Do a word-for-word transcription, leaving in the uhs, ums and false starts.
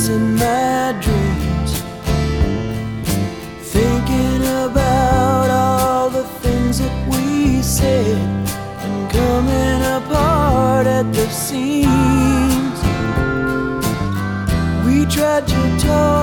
chasing my dreams, thinking about all the things that we said and coming apart at the seams. We tried to talk